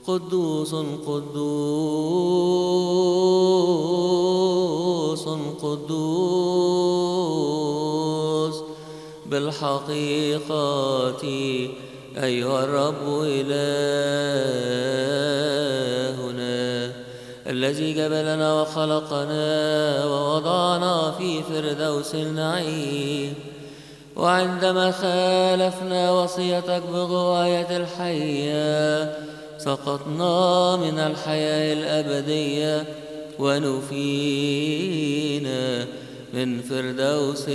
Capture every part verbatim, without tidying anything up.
قدوس قدوس قدوس بالحقيقة أيها الرب إلهنا الذي جبلنا وخلقنا ووضعنا في فردوس النعيم، وعندما خالفنا وصيتك بغواية الحية سقطنا من الحياة الأبدية ونفينا من فردوس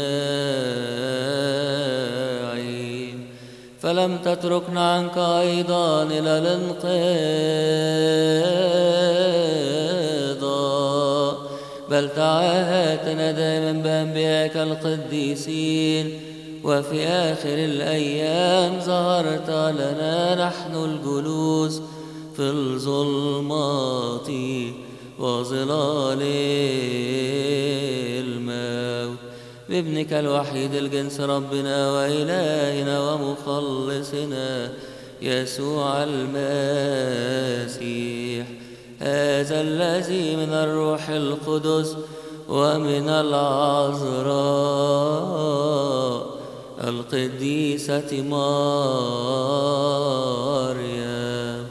النعيم، فلم تتركنا عنك أيضا إلى الانقضاء، بل تعاهدتنا دائما بأنبيائك القديسين، وفي آخر الأيام ظهرت لنا نحن الجلوس في الظلمات وظلال الموت بابنك الوحيد الجنس ربنا وإلهنا ومخلصنا يسوع المسيح، هذا الذي من الروح القدس ومن العذراء القديسة مريم.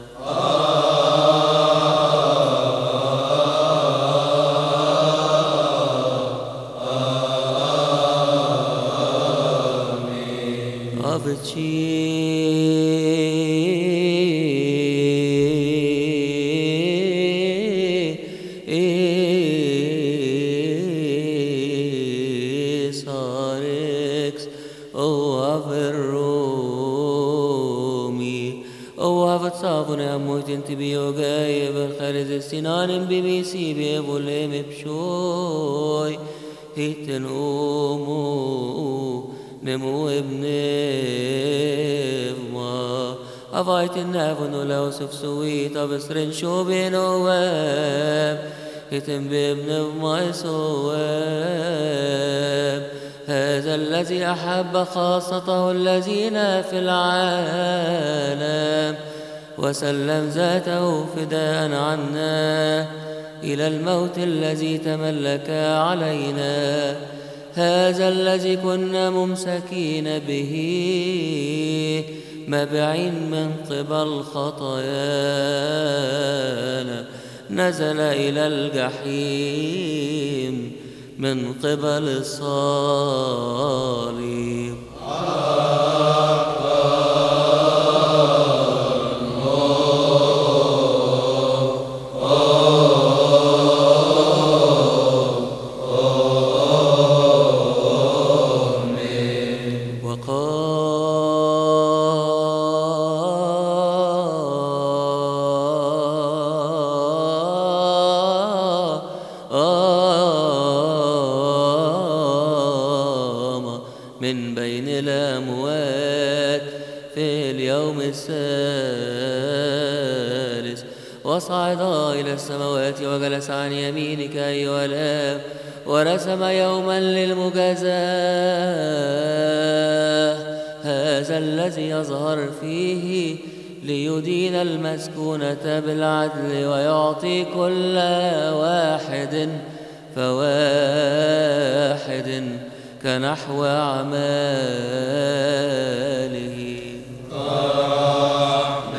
Sinanin bibisi be volem epshoy hiten omo nemo ebnevma avaitin navon olausuf suit avesren shobenoem hiten bebnevma isoem هذا الذي أحب خاصته الذين في العالم وسلم ذاته فداء عنا إلى الموت الذي تملك علينا، هذا الذي كنا ممسكين به مبعين من قبل خطايانا نزل إلى الجحيم من قبل الصليب. من بين الأموات في اليوم الثالث وصعد إلى السماوات وجلس عن يمينك أيها الآب ورسم يوما للمجازاة، هذا الذي يظهر فيه ليدين المسكونة بالعدل ويعطي كل واحد فواحد كنحو أعماله.